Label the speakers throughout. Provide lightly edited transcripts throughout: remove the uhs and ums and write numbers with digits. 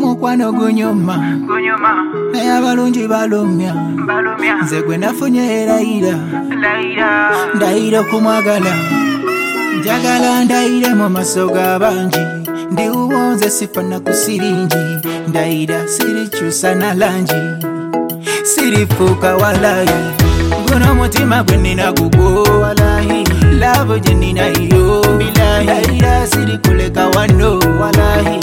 Speaker 1: omukwano gunyuma naye abalungi balumya nze gwe nafunye erayira ndayira okumwagala njagala ndayire mu maaso g'abangi ndi uwonze sifana ku siringi ndayira sirikyusa na langi sirifuuka walayi guno mutima gwe nina gugwo walahi lavo gye nina iyo bilahi ndayira sirikuleka wano walahi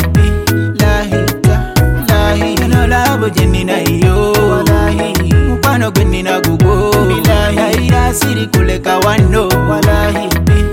Speaker 1: no lavo gye nina iyo walahi mukwano gwe nina gugwo bilahi ndayira sirikuleka wano walahi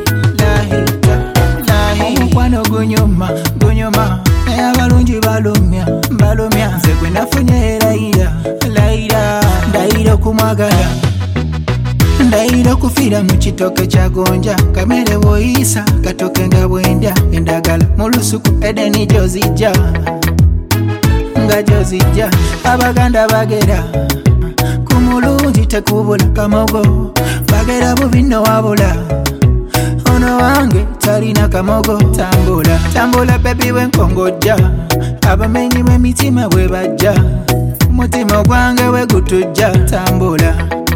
Speaker 1: omukwano gunyuma naye abalungi balumya nze gwe nafunye erayira ndayira okumwagala ndayira okufiira mu kitoke kya gonja kamere bwoyisa katoke nga bwendya endagala mu lusuku edeni gyozijja nga gyozijja abaganda bagera ku mulungi tekubula kamogo bagera bubi nno wabula ono wange talina kamogo tambula bebi wenkongojja abamenyi b'emitima bwe bajja umutima gwange we gutujja tambula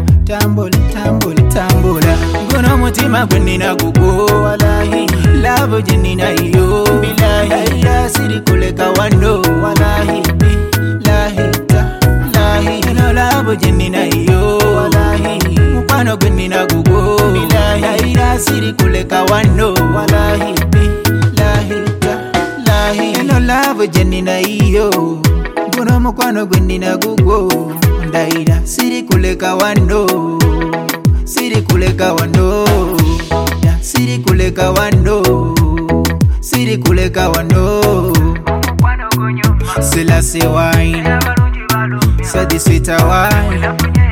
Speaker 1: guno mutima gwe nina gugwo walahi lavo gye nina iyo bilahi ndayira sirikuleka wano walahi no lavo gye nina iyo walahi mukwano gwe nina gugwo bilahi ndayira sirikuleka wano walahi no lavo gye nina iyo guno mukwano gwe nina gugwo ndayira sirikuleka wano sirikuleka wano Selassie wine so the sweeter wine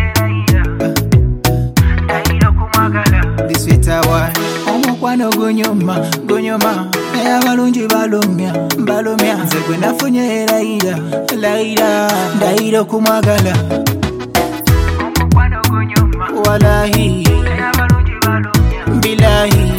Speaker 1: the sweeter wine omukwano gunyuma naye abalungi balumya nze gwe nafunye erayira ndayira okumwagala walahi bilahi